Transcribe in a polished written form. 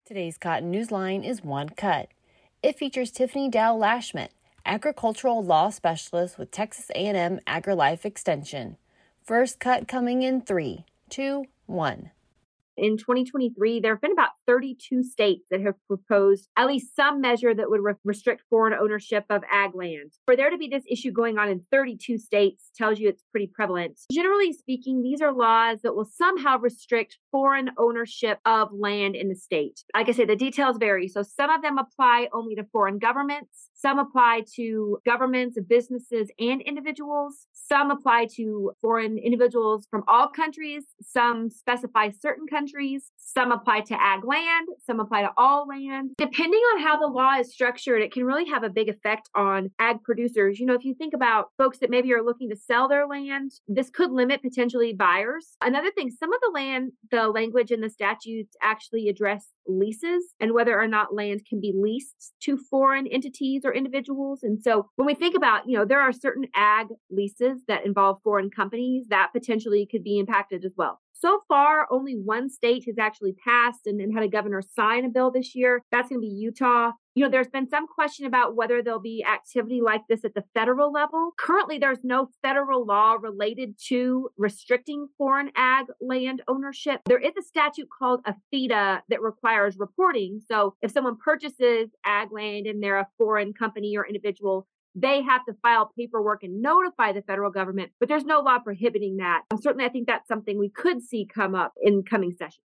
Today's Cotton Newsline is one cut. It features Tiffany Dow Lashmet, agricultural law specialist with Texas A&M AgriLife Extension. First cut coming in 3, 2, 1. In 2023, there have been about 32 states that have proposed at least some measure that would restrict foreign ownership of ag land. For there to be this issue going on in 32 states tells you it's pretty prevalent. Generally speaking, these are laws that will somehow restrict foreign ownership of land in the state. Like I said, the details vary. So some of them apply only to foreign governments. Some apply to governments, businesses, and individuals. Some apply to foreign individuals from all countries. Some specify certain countries. Some apply to ag land. Some apply to all land. Depending on how the law is structured, it can really have a big effect on ag producers. You know, if you think about folks that maybe are looking to sell their land, this could limit potentially buyers. Another thing, some of the language in the statutes actually address leases and whether or not land can be leased to foreign entities or individuals. And so when we think about, there are certain ag leases that involve foreign companies that potentially could be impacted as well. So far, only one state has actually passed and had a governor sign a bill this year. That's going to be Utah. There's been some question about whether there'll be activity like this at the federal level. Currently, there's no federal law related to restricting foreign ag land ownership. There is a statute called a FIDA that requires reporting. So if someone purchases ag land and they're a foreign company or individual, they have to file paperwork and notify the federal government, but there's no law prohibiting that. Certainly, I think that's something we could see come up in coming sessions.